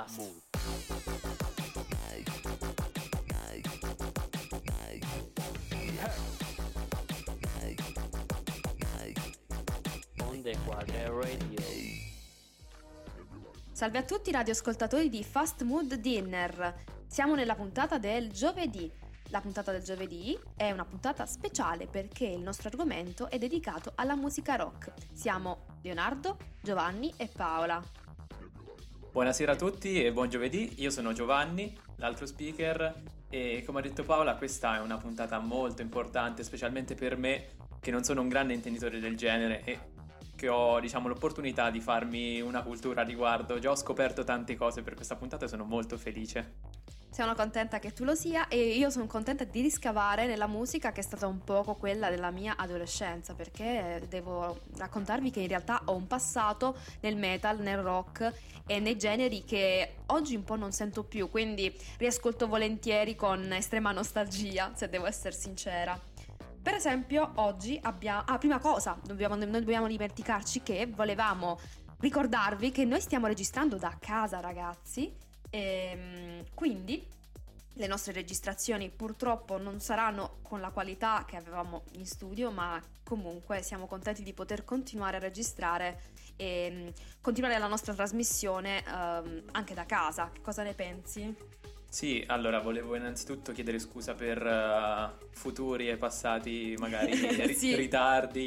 Fast. Onde Quadre Radio. Salve a tutti radioascoltatori di Fast Mood Dinner. Siamo nella puntata del giovedì. La puntata del giovedì è una puntata speciale perché il nostro argomento è dedicato alla musica rock. Siamo Leonardo, Giovanni e Paola. Buonasera a tutti e buon giovedì, io sono Giovanni, l'altro speaker, e come ha detto Paola questa è una puntata molto importante, specialmente per me che non sono un grande intenditore del genere e che ho, l'opportunità di farmi una cultura a riguardo. Già ho scoperto tante cose per questa puntata e sono molto felice. Sono contenta che tu lo sia e io sono contenta di riscavare nella musica che è stata un poco quella della mia adolescenza, perché devo raccontarvi che in realtà ho un passato nel metal, nel rock e nei generi che oggi un po' non sento più, quindi riascolto volentieri con estrema nostalgia, se devo essere sincera. Per esempio oggi abbiamo... prima cosa, non dobbiamo dimenticarci che volevamo ricordarvi che noi stiamo registrando da casa, ragazzi. Quindi le nostre registrazioni purtroppo non saranno con la qualità che avevamo in studio, ma comunque siamo contenti di poter continuare a registrare e continuare la nostra trasmissione anche da casa. Che cosa ne pensi? Sì, allora volevo innanzitutto chiedere scusa per futuri e passati magari Sì. ritardi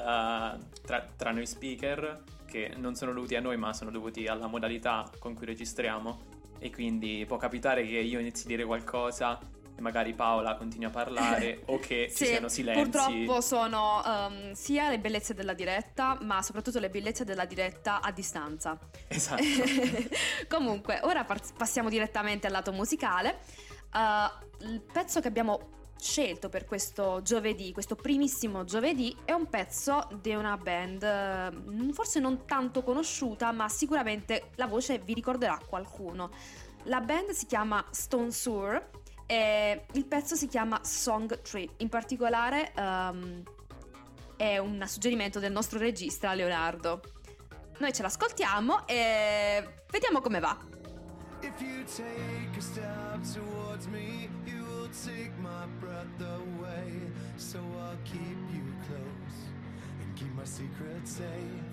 tra noi speaker, che non sono dovuti a noi ma sono dovuti alla modalità con cui registriamo. E quindi può capitare che io inizi a dire qualcosa e magari Paola continui a parlare o che ci siano silenzi. Purtroppo sono sia le bellezze della diretta, ma soprattutto le bellezze della diretta a distanza. Esatto. Comunque, ora passiamo direttamente al lato musicale. Il pezzo che abbiamo scelto per questo giovedì, questo primissimo giovedì, è un pezzo di una band forse non tanto conosciuta, ma sicuramente la voce vi ricorderà qualcuno. La band si chiama Stone Sour e il pezzo si chiama Song Tree. In particolare è un suggerimento del nostro regista Leonardo. Noi ce l'ascoltiamo e vediamo come va. If you take a step towards me, you will take my breath away. So I'll keep you close and keep my secret safe.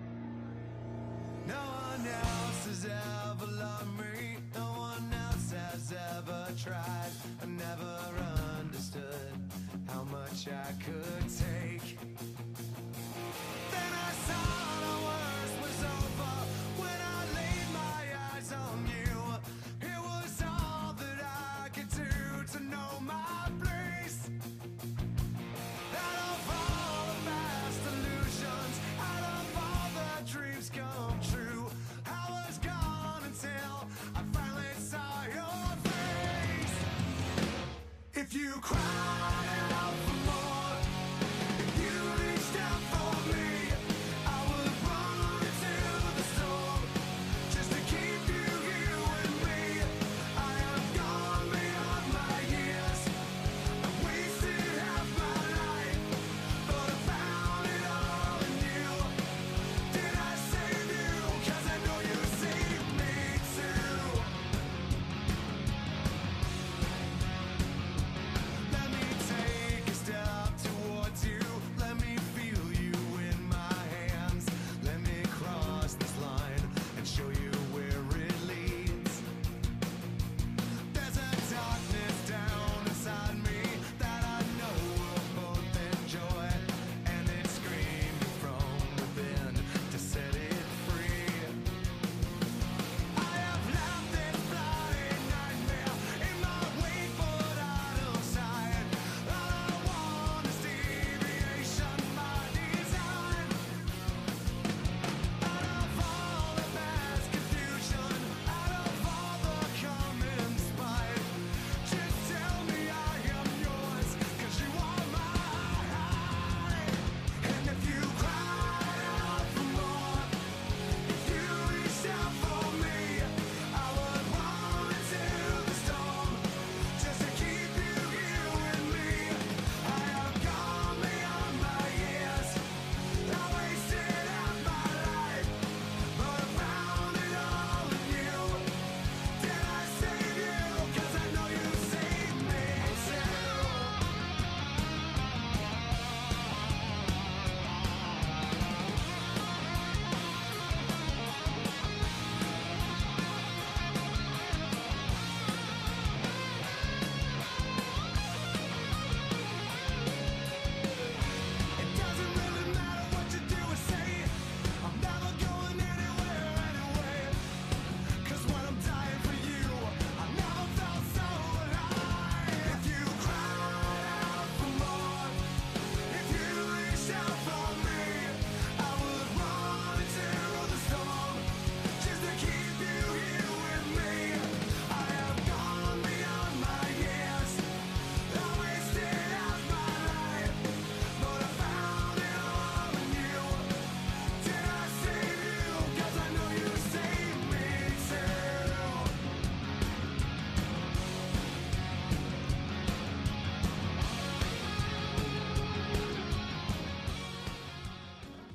No one else has ever loved me, no one else has ever tried. I never understood how much I could take. Then I saw the worst was over when I laid my eyes on you. It was all that I could do to know my place. Out of all the past illusions, out of all the dreams come true, I was gone until I finally saw your face. If you cried out for more, if you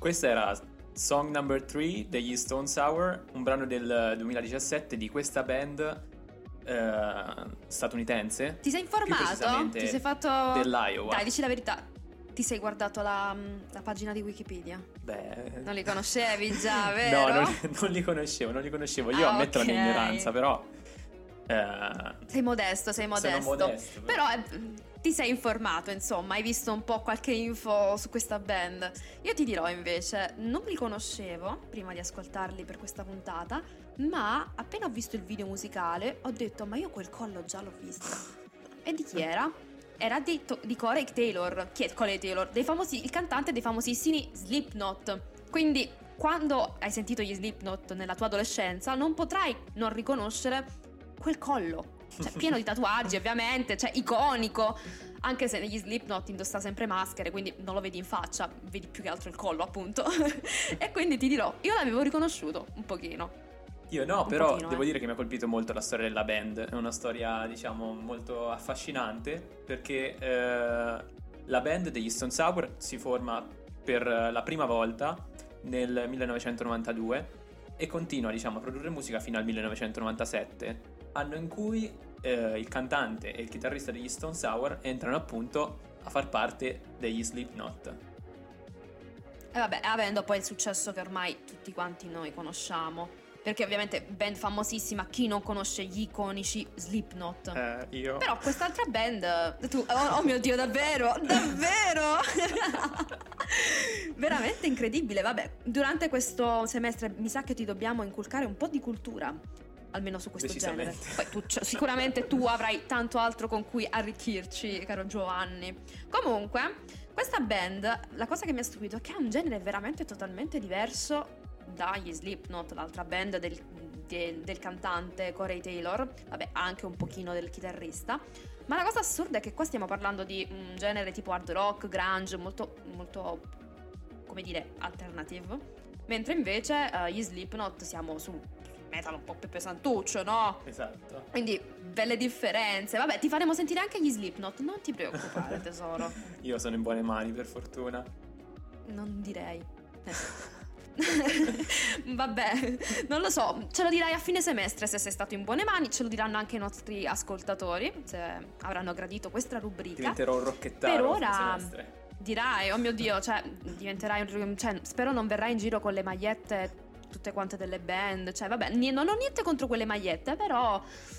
Questa era Song Number 3 degli Stone Sour, un brano del 2017 di questa band statunitense. Ti sei Più informato? precisamente Ti sei fatto... dell'Iowa. Dai, dici la verità. Ti sei guardato la pagina di Wikipedia? Beh, Non li conoscevi già, no, vero? non li conoscevo. Io Ah, ammetto ok. la mia ignoranza, però Sei modesto. sono modesto. Però ti sei informato, insomma, hai visto un po' qualche info su questa band. Io ti dirò invece, non li conoscevo prima di ascoltarli per questa puntata, ma appena ho visto il video musicale ho detto, ma io quel collo già l'ho visto. E di chi era? Era di Corey Taylor. Chi è Corey Taylor? Il cantante dei famosissimi Slipknot. Quindi, quando hai sentito gli Slipknot nella tua adolescenza, non potrai non riconoscere quel collo. Cioè, pieno di tatuaggi, ovviamente, cioè iconico. Anche se negli Slipknot indossa sempre maschere, quindi non lo vedi in faccia, vedi più che altro il collo, appunto. E quindi ti dirò, io l'avevo riconosciuto un pochino. Io no, Un però pochino, devo dire che mi ha colpito molto la storia della band. È una storia, diciamo, molto affascinante, perché la band degli Stone Sour si forma per la prima volta nel 1992 e continua, diciamo, a produrre musica fino al 1997, anno in cui il cantante e il chitarrista degli Stone Sour entrano appunto a far parte degli Slipknot. E vabbè, avendo poi il successo che ormai tutti quanti noi conosciamo. Perché ovviamente band famosissima, chi non conosce gli iconici Slipknot? Io... Però quest'altra band, oh mio Dio, davvero? Veramente incredibile. Vabbè, durante questo semestre mi sa che ti dobbiamo inculcare un po' di cultura, almeno su questo genere. Poi sicuramente tu avrai tanto altro con cui arricchirci, caro Giovanni. Comunque, questa band, la cosa che mi ha stupito è che ha un genere veramente totalmente diverso dagli Slipknot, l'altra band del cantante Corey Taylor. Vabbè, anche un pochino del chitarrista. Ma la cosa assurda è che qua stiamo parlando di un genere tipo hard rock, grunge, molto, molto, come dire, alternative. Mentre invece gli Slipknot siamo su metal un po' più pesantuccio, no? Esatto. Quindi belle differenze. Vabbè, ti faremo sentire anche gli Slipknot, non ti preoccupare tesoro. Io sono in buone mani, per fortuna. Non direi. Vabbè, non lo so, ce lo dirai a fine semestre se sei stato in buone mani, ce lo diranno anche i nostri ascoltatori se avranno gradito questa rubrica. Diventerò un rocchettaro per ora. semestre. Dirai, oh mio Dio, cioè diventerai cioè, spero non verrai in giro con le magliette tutte quante delle band, cioè vabbè, non ho niente contro quelle magliette, però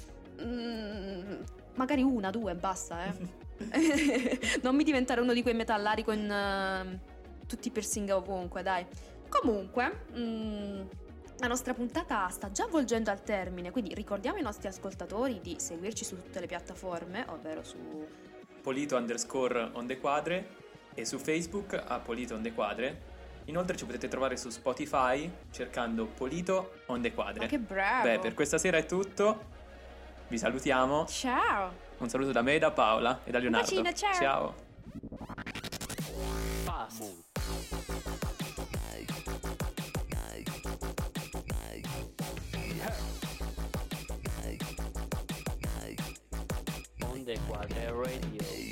magari una, due, basta, Non mi diventare uno di quei metallari con tutti i piercing ovunque, dai. Comunque, la nostra puntata sta già volgendo al termine, quindi ricordiamo ai nostri ascoltatori di seguirci su tutte le piattaforme, ovvero su Polito_on_the_quadre e su Facebook a Polito on the Quadre. Inoltre ci potete trovare su Spotify cercando Polito on the Quadre. Ma che bravo! Beh, per questa sera è tutto. Vi salutiamo. Ciao! Un saluto da me e da Paola e da Leonardo. Un bacino, ciao. Ciao. On the Quadre Radio.